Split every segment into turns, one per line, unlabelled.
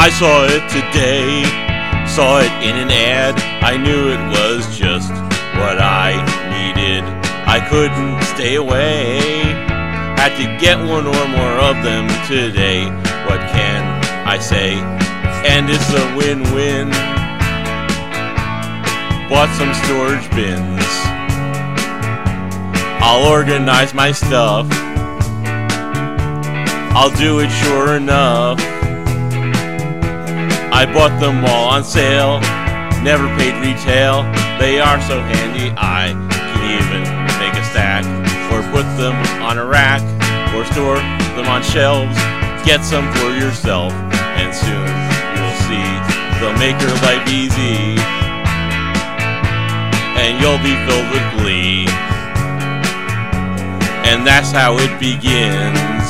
I saw it today, saw it in an ad. I knew it was just what I needed. I couldn't stay away. Had to get one or more of them today. What can I say? And it's a win-win. Bought some storage bins. I'll organize my stuff. I'll do it sure enough. I bought them all on sale, never paid retail. They are so handy I can even make a stack, or put them on a rack, or store them on shelves. Get some for yourself, and soon you'll see they'll make your life easy, and you'll be filled with glee. And that's how it begins,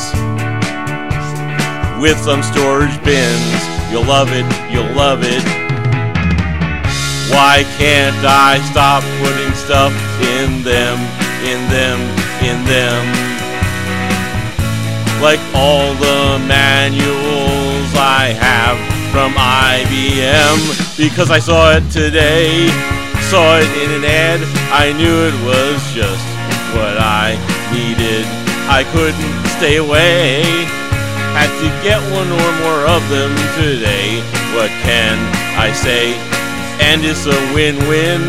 with some storage bins. You'll love it, you'll love it. Why can't I stop putting stuff in them, in them, in them? Like all the manuals I have from IBM. Because I saw it today, saw it in an ad. I knew it was just what I needed. I couldn't stay away. Had to get one or more of them today. What can I say? And it's a win-win.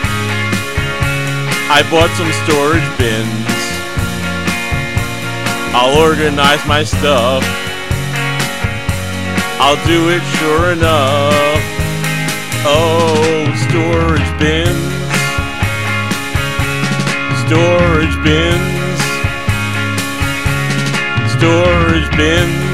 I bought some storage bins. I'll organize my stuff. I'll do it sure enough. Oh, storage bins. Storage bins. Storage bins.